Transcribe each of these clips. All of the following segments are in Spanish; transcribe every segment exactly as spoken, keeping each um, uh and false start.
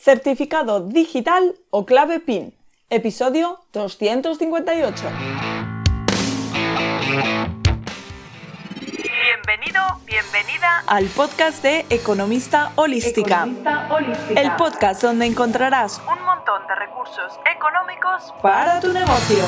Certificado digital o clave PIN, episodio doscientos cincuenta y ocho. Bienvenido, bienvenida al podcast de Economista Holística. Economista Holística. El podcast donde encontrarás un montón de recursos económicos para tu negocio.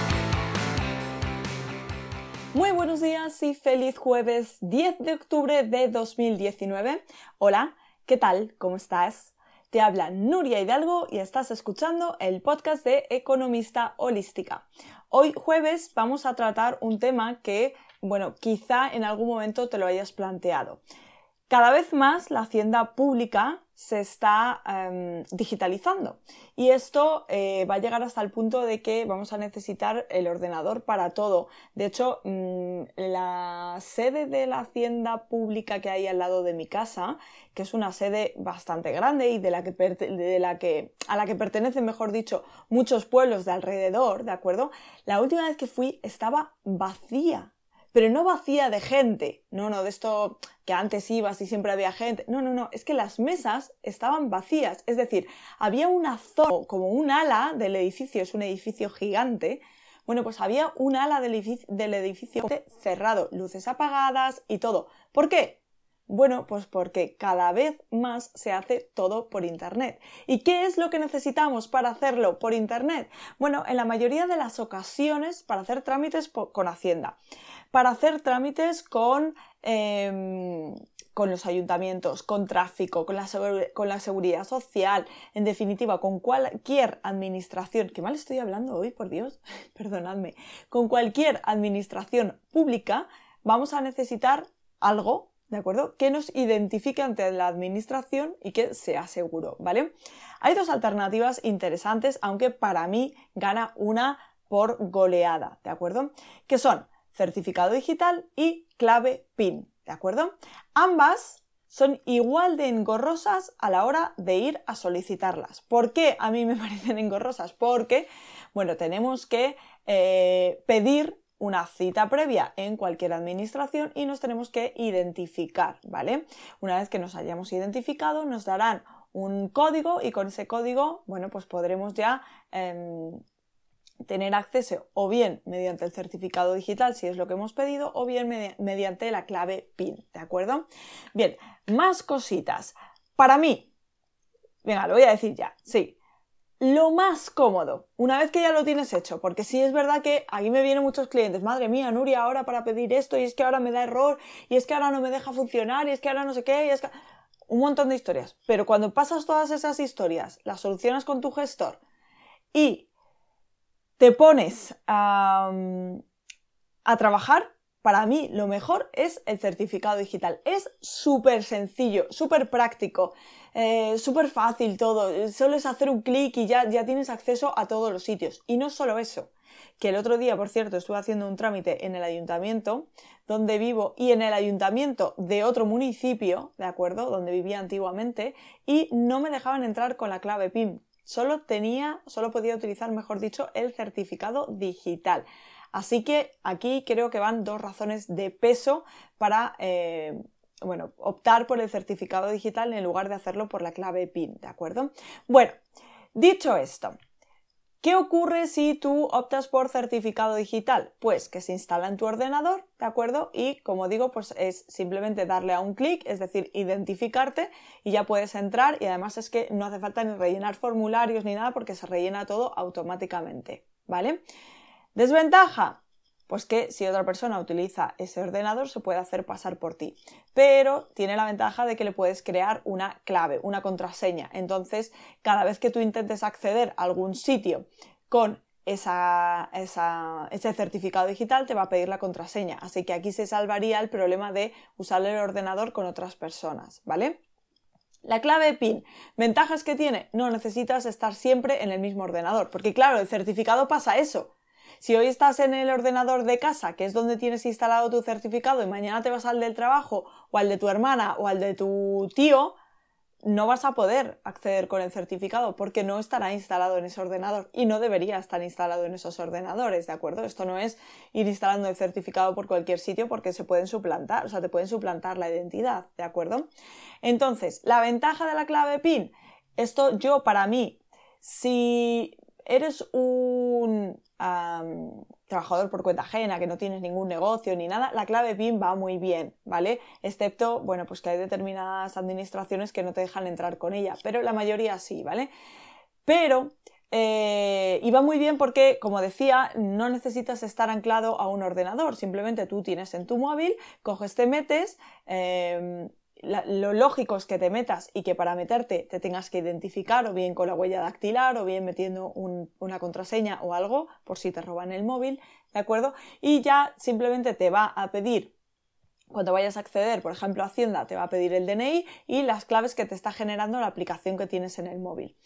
Muy buenos días y feliz jueves diez de octubre de dos mil diecinueve. Hola, ¿qué tal? ¿Cómo estás? Te habla Nuria Hidalgo y estás escuchando el podcast de Economista Holística. Hoy jueves vamos a tratar un tema que, bueno, quizá en algún momento te lo hayas planteado. Cada vez más la hacienda pública se está um, digitalizando y esto eh, va a llegar hasta el punto de que vamos a necesitar el ordenador para todo. De hecho, mmm, la sede de la hacienda pública que hay al lado de mi casa, que es una sede bastante grande y de la que, de la que a la que pertenecen, mejor dicho, muchos pueblos de alrededor, ¿de acuerdo? La última vez que fui estaba vacía. Pero no vacía de gente, no, no, de esto que antes ibas y siempre había gente, no, no, no, es que las mesas estaban vacías, es decir, había una zona, como un ala del edificio, es un edificio gigante, bueno, pues había un ala del edificio, del edificio cerrado, luces apagadas y todo. ¿Por qué? Bueno, pues porque cada vez más se hace todo por Internet. ¿Y qué es lo que necesitamos para hacerlo por Internet? Bueno, en la mayoría de las ocasiones para hacer trámites con Hacienda, para hacer trámites con, eh, con los ayuntamientos, con tráfico, con la, con la seguridad social, en definitiva, con cualquier administración, qué mal estoy hablando hoy, por Dios, perdonadme, con cualquier administración pública vamos a necesitar algo, ¿de acuerdo?, que nos identifique ante la administración y que sea seguro, ¿vale? Hay dos alternativas interesantes, aunque para mí gana una por goleada, ¿de acuerdo? Que son certificado digital y clave PIN, ¿de acuerdo? Ambas son igual de engorrosas a la hora de ir a solicitarlas. ¿Por qué a mí me parecen engorrosas? Porque, bueno, tenemos que eh, pedir una cita previa en cualquier administración y nos tenemos que identificar, ¿vale? Una vez que nos hayamos identificado, nos darán un código y con ese código, bueno, pues podremos ya eh, tener acceso o bien mediante el certificado digital, si es lo que hemos pedido, o bien med- mediante la clave PIN, ¿de acuerdo? Bien, más cositas. Para mí, venga, lo voy a decir ya, sí. Lo más cómodo, una vez que ya lo tienes hecho, porque sí es verdad que aquí me vienen muchos clientes, madre mía, Nuria, ahora para pedir esto, y es que ahora me da error, y es que ahora no me deja funcionar, y es que ahora no sé qué, y es que... un montón de historias. Pero cuando pasas todas esas historias, las solucionas con tu gestor y te pones a, a trabajar, para mí lo mejor es el certificado digital. Es súper sencillo, súper práctico, eh, súper fácil todo. Solo es hacer un clic y ya, ya tienes acceso a todos los sitios. Y no solo eso, que el otro día, por cierto, estuve haciendo un trámite en el ayuntamiento donde vivo y en el ayuntamiento de otro municipio, ¿de acuerdo?, donde vivía antiguamente, y no me dejaban entrar con la clave PIN. Solo tenía, solo podía utilizar, mejor dicho, el certificado digital. Así que aquí creo que van dos razones de peso para eh, bueno, optar por el certificado digital en lugar de hacerlo por la clave PIN, ¿de acuerdo? Bueno, dicho esto, ¿qué ocurre si tú optas por certificado digital? Pues que se instala en tu ordenador, ¿de acuerdo? Y como digo, pues es simplemente darle a un clic, es decir, identificarte y ya puedes entrar, y además es que no hace falta ni rellenar formularios ni nada porque se rellena todo automáticamente, ¿vale? ¿Desventaja? Pues que si otra persona utiliza ese ordenador se puede hacer pasar por ti, pero tiene la ventaja de que le puedes crear una clave, una contraseña. Entonces, cada vez que tú intentes acceder a algún sitio con esa, esa, ese certificado digital, te va a pedir la contraseña. Así que aquí se salvaría el problema de usar el ordenador con otras personas, ¿vale? La clave PIN, ¿ventajas que tiene? No necesitas estar siempre en el mismo ordenador, porque claro, el certificado pasa eso. Si hoy estás en el ordenador de casa, que es donde tienes instalado tu certificado, y mañana te vas al del trabajo, o al de tu hermana, o al de tu tío, no vas a poder acceder con el certificado porque no estará instalado en ese ordenador y no debería estar instalado en esos ordenadores, ¿de acuerdo? Esto no es ir instalando el certificado por cualquier sitio porque se pueden suplantar, o sea, te pueden suplantar la identidad, ¿de acuerdo? Entonces, la ventaja de la clave PIN esto yo para mí, si eres un um, trabajador por cuenta ajena, que no tienes ningún negocio ni nada, la clave PIN va muy bien, ¿vale? Excepto, bueno, pues que hay determinadas administraciones que no te dejan entrar con ella, pero la mayoría sí, ¿vale? Pero, eh, y va muy bien porque, como decía, no necesitas estar anclado a un ordenador, simplemente tú tienes en tu móvil, coges, te metes, eh, La, lo lógico es que te metas y que para meterte te tengas que identificar o bien con la huella dactilar o bien metiendo un, una contraseña o algo por si te roban el móvil, ¿de acuerdo? Y ya simplemente te va a pedir, cuando vayas a acceder, por ejemplo, a Hacienda, te va a pedir el D N I y las claves que te está generando la aplicación que tienes en el móvil.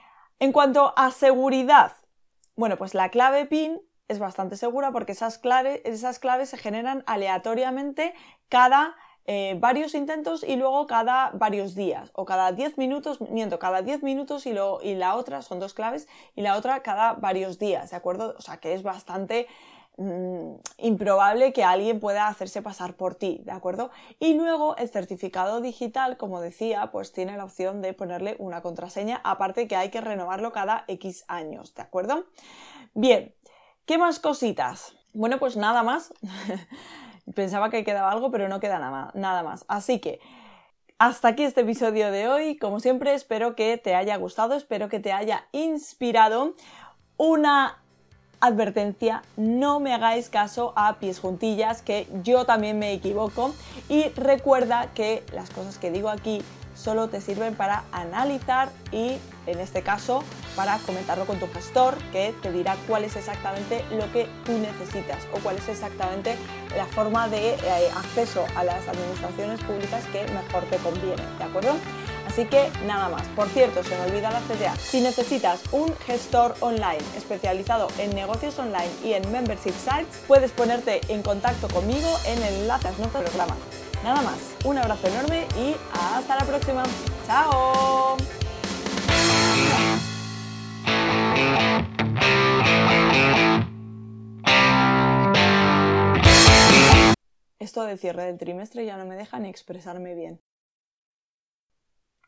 En cuanto a seguridad, bueno, pues la clave PIN es bastante segura porque esas claves, esas claves se generan aleatoriamente cada Eh, varios intentos y luego cada varios días o cada diez minutos, miento, cada diez minutos y, lo, y la otra, son dos claves, y la otra cada varios días, ¿de acuerdo? O sea que es bastante mmm, improbable que alguien pueda hacerse pasar por ti, ¿de acuerdo? Y luego el certificado digital, como decía, pues tiene la opción de ponerle una contraseña, aparte que hay que renovarlo cada X años, ¿de acuerdo? Bien, ¿qué más cositas? Bueno, pues nada más. Pensaba que quedaba algo, pero no queda nada, nada más. Así que hasta aquí este episodio de hoy. Como siempre, espero que te haya gustado, espero que te haya inspirado. Una advertencia, no me hagáis caso a pies juntillas, que yo también me equivoco. Y recuerda que las cosas que digo aquí solo te sirven para analizar y, en este caso, para comentarlo con tu gestor, que te dirá cuál es exactamente lo que tú necesitas o cuál es exactamente la forma de eh, acceso a las administraciones públicas que mejor te conviene, ¿de acuerdo? Así que nada más. Por cierto, se me olvida la C T A. Si necesitas un gestor online especializado en negocios online y en membership sites, puedes ponerte en contacto conmigo en el enlace a las notas del programa. Nada más, un abrazo enorme y hasta la próxima. ¡Chao! Esto de cierre del trimestre ya no me deja ni expresarme bien.